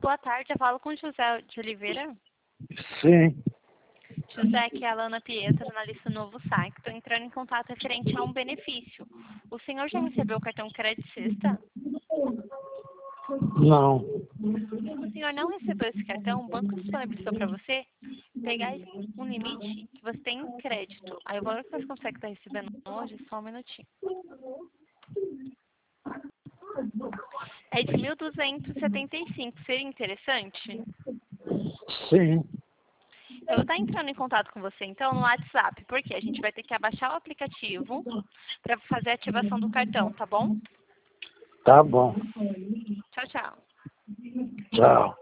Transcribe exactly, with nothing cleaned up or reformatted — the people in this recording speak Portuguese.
Boa tarde, eu falo com o José de Oliveira. Sim, José, aqui é a Lana Pietro, analista do Novo Saque. Estou entrando em contato referente a um benefício. O senhor já recebeu o cartão Crédito Sexta? não. Se o senhor não recebeu esse cartão, o banco disponibilizou para você pegar um limite que você tem em crédito. Aí o valor que você consegue estar recebendo hoje, só um minutinho. É de mil duzentos e setenta e cinco. Seria interessante? Sim, Eu vou estar entrando em contato com você, então, no WhatsApp, porque a gente vai ter que abaixar o aplicativo para fazer a ativação do cartão, tá bom? tá bom. Tchau, tchau. Tchau.